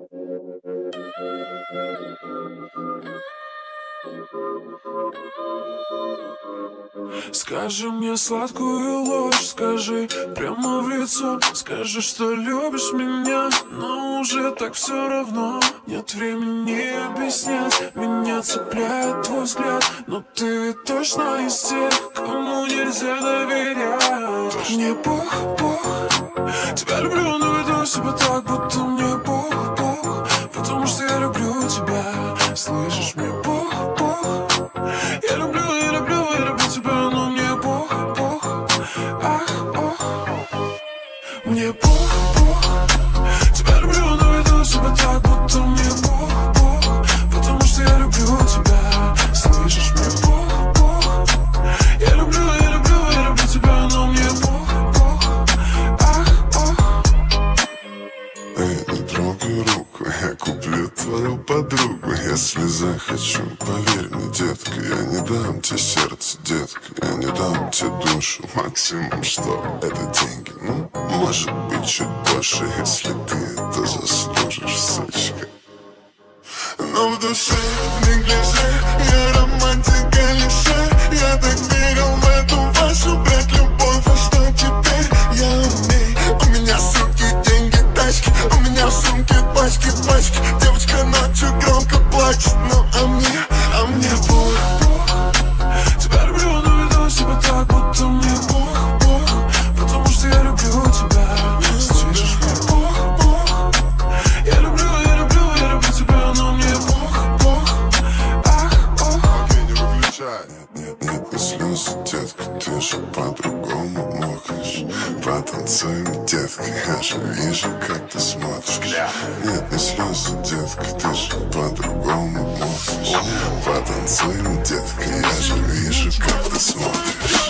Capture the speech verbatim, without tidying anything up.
Скажи мне сладкую ложь, скажи прямо в лицо. Скажи, что любишь меня, но уже так все равно. Нет времени объяснять, меня цепляет твой взгляд. Но ты ведь точно из тех, кому нельзя доверять. Мне Бог, Бог, тебя люблю, но веду себя так, будто мне Бог, Бог. Потому что я люблю тебя, слышишь, мне Бог, Бог. Я люблю, я люблю, я люблю тебя, но мне Бог, Бог. Ах, ох. Мне Бог, Бог. Тебя люблю, но веду себя так, будто мне Бог, Бог. Потому что я люблю тебя, слышишь, мне Бог, Бог. Я люблю, я люблю, я люблю тебя, но мне Бог, Бог. Ах, ох. Эй, не трогай руку, я куплю твою подругу, если захочу. Поверь мне, детка, я не дам тебе сердце, детка, я не дам тебе душу. Максимум, что это деньги, ну, может быть, чуть больше, если ты это заслужишь, сучка. Но в душе, в неглиже, я романтика лише. Я так верил в эту вашу, блядь, любовь, а что теперь? Я умею, у меня суки, деньги, тачки, у меня в сумке пачки, пачки. Девочка ночью громко плачет, ну а мне, а мне Бог, Бог. Тебя люблю, но веду себя так, будто мне Бог, Бог. Потому что я люблю тебя, слышишь, мне Бог, Бог. Я люблю, я люблю, я люблю тебя, но мне Бог, Бог. Ах, ох. Окей, не выключай. Нет, нет, нет, не слезы, детка, ты же по-другому мокаешь. Потанцуем, детка, я же вижу, как ты смотришь. Нет, не слезы, детка, ты же по-другому мокаешь. Потанцуем, детка, я же вижу, как ты смотришь.